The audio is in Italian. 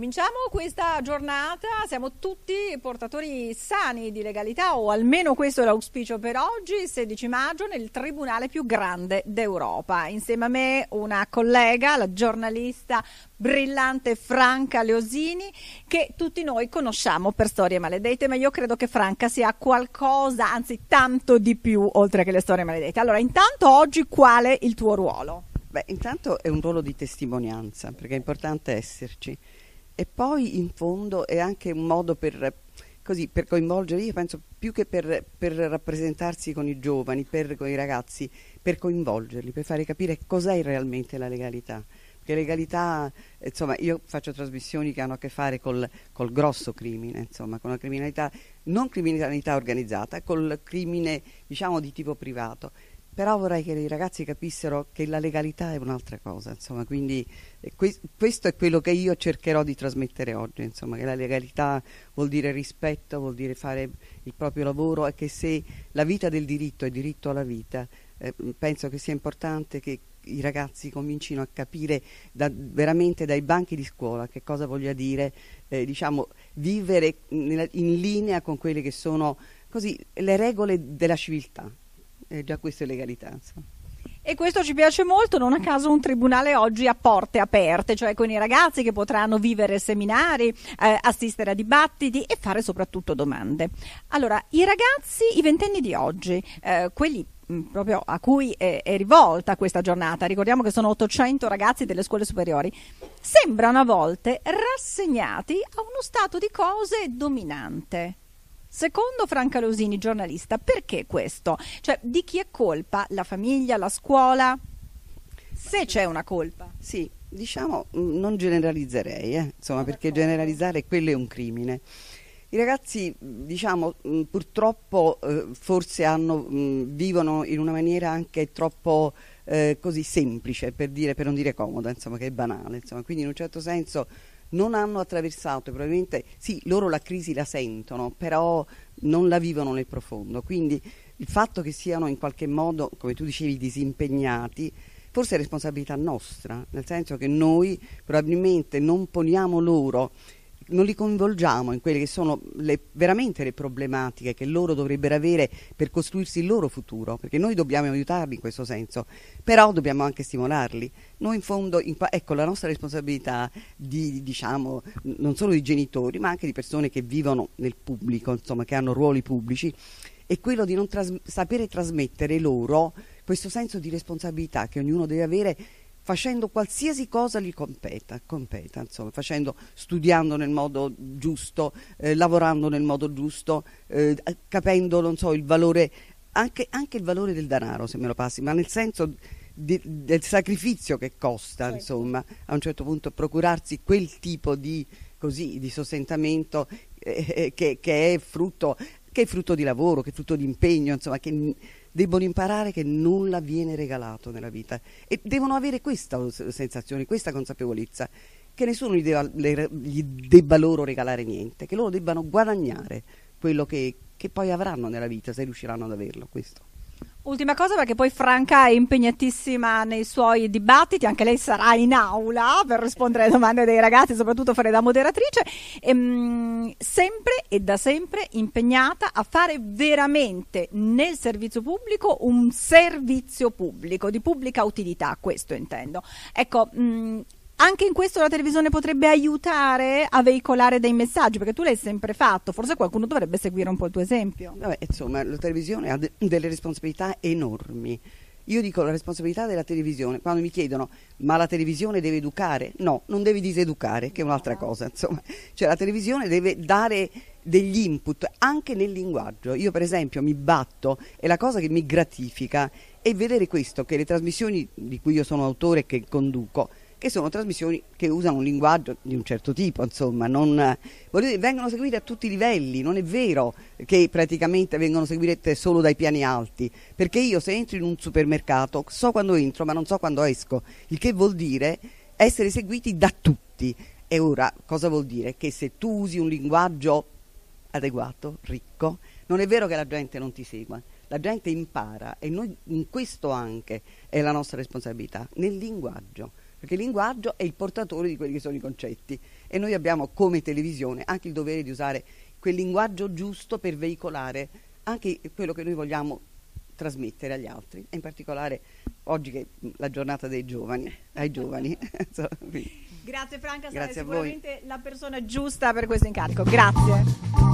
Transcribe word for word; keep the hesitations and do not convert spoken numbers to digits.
Cominciamo questa giornata, siamo tutti portatori sani di legalità, o almeno questo è l'auspicio per oggi, sedici maggio nel tribunale più grande d'Europa. Insieme a me una collega, la giornalista brillante Franca Leosini, che tutti noi conosciamo per Storie Maledette, ma io credo che Franca sia qualcosa, anzi tanto di più, oltre che le storie maledette. Allora, intanto oggi qual è il tuo ruolo? Beh, intanto è un ruolo di testimonianza, perché è importante esserci. E poi in fondo è anche un modo per, così, per coinvolgere, io penso più che per, per rappresentarsi con i giovani, per, con i ragazzi, per coinvolgerli, per fare capire cos'è realmente la legalità. Perché legalità, insomma, io faccio trasmissioni che hanno a che fare col, col grosso crimine, insomma, con la criminalità, non criminalità organizzata, col crimine, diciamo, di tipo privato. Però vorrei che i ragazzi capissero che la legalità è un'altra cosa, insomma, quindi eh, que- questo è quello che io cercherò di trasmettere oggi, insomma, che la legalità vuol dire rispetto, vuol dire fare il proprio lavoro, e che se la vita del diritto è diritto alla vita, eh, penso che sia importante che i ragazzi comincino a capire da, veramente dai banchi di scuola che cosa voglia dire, eh, diciamo, vivere in, in linea con quelle che sono così le regole della civiltà. Eh, già questa è legalità, insomma. E questo ci piace molto, non a caso un tribunale oggi a porte aperte, cioè con i ragazzi che potranno vivere seminari, eh, assistere a dibattiti e fare soprattutto domande. Allora, i ragazzi, i ventenni di oggi, eh, quelli mh, proprio a cui è, è rivolta questa giornata, ricordiamo che sono ottocento ragazzi delle scuole superiori, sembrano a volte rassegnati a uno stato di cose dominante. Secondo Franca Leosini, giornalista, perché questo? Cioè, di chi è colpa? La famiglia, la scuola? Se c'è una colpa. Sì, diciamo, non generalizzerei, eh? Insomma, perché generalizzare quello è un crimine. I ragazzi, diciamo, purtroppo eh, forse hanno, mh, vivono in una maniera anche troppo eh, così semplice, per dire, per non dire comoda, insomma, che è banale, insomma, quindi in un certo senso non hanno attraversato, probabilmente sì, loro la crisi la sentono, però non la vivono nel profondo, quindi il fatto che siano in qualche modo, come tu dicevi, disimpegnati, forse è responsabilità nostra, nel senso che noi probabilmente non poniamo loro, non li coinvolgiamo in quelle che sono le, veramente le problematiche che loro dovrebbero avere per costruirsi il loro futuro, perché noi dobbiamo aiutarli in questo senso, però dobbiamo anche stimolarli. Noi in fondo, in, ecco, la nostra responsabilità di, diciamo, non solo di genitori, ma anche di persone che vivono nel pubblico, insomma, che hanno ruoli pubblici, è quello di non tras- sapere trasmettere loro questo senso di responsabilità che ognuno deve avere, facendo qualsiasi cosa gli competa, competa insomma, facendo, studiando nel modo giusto, eh, lavorando nel modo giusto, eh, capendo, non so, il valore, anche, anche il valore del denaro, se me lo passi, ma nel senso di, del sacrificio che costa, certo. Insomma, a un certo punto procurarsi quel tipo di, così, di sostentamento eh, che, che è frutto, che è frutto di lavoro, che è frutto di impegno, insomma, che debbono imparare che nulla viene regalato nella vita e devono avere questa sensazione, questa consapevolezza, che nessuno gli debba, gli debba loro regalare niente, che loro debbano guadagnare quello che, che poi avranno nella vita, se riusciranno ad averlo, questo. Ultima cosa, perché poi Franca è impegnatissima nei suoi dibattiti, anche lei sarà in aula per rispondere alle domande dei ragazzi, soprattutto fare da moderatrice, ehm, sempre e da sempre impegnata a fare veramente nel servizio pubblico un servizio pubblico, di pubblica utilità, questo intendo. Ecco, mh, anche in questo la televisione potrebbe aiutare a veicolare dei messaggi, perché tu l'hai sempre fatto, forse qualcuno dovrebbe seguire un po' il tuo esempio. Vabbè, insomma, la televisione ha de- delle responsabilità enormi. Io dico la responsabilità della televisione, quando mi chiedono ma la televisione deve educare? No, non deve diseducare, che è un'altra cosa, insomma. Cioè la televisione deve dare degli input anche nel linguaggio. Io per esempio mi batto, e la cosa che mi gratifica è vedere questo, che le trasmissioni di cui io sono autore e che conduco, che sono trasmissioni che usano un linguaggio di un certo tipo, insomma, non, voglio dire, vengono seguite a tutti i livelli, non è vero che praticamente vengono seguite solo dai piani alti, perché io se entro in un supermercato so quando entro ma non so quando esco, il che vuol dire essere seguiti da tutti. E ora cosa vuol dire? Che se tu usi un linguaggio adeguato, ricco, non è vero che la gente non ti segua, la gente impara, e noi in questo anche è la nostra responsabilità, nel linguaggio. perché il linguaggio è il portatore di quelli che sono i concetti e noi abbiamo come televisione anche il dovere di usare quel linguaggio giusto per veicolare anche quello che noi vogliamo trasmettere agli altri, e in particolare oggi che è la giornata dei giovani, ai giovani. Grazie Franca, Grazie sarai a voi. sicuramente la persona giusta per questo incarico. Grazie.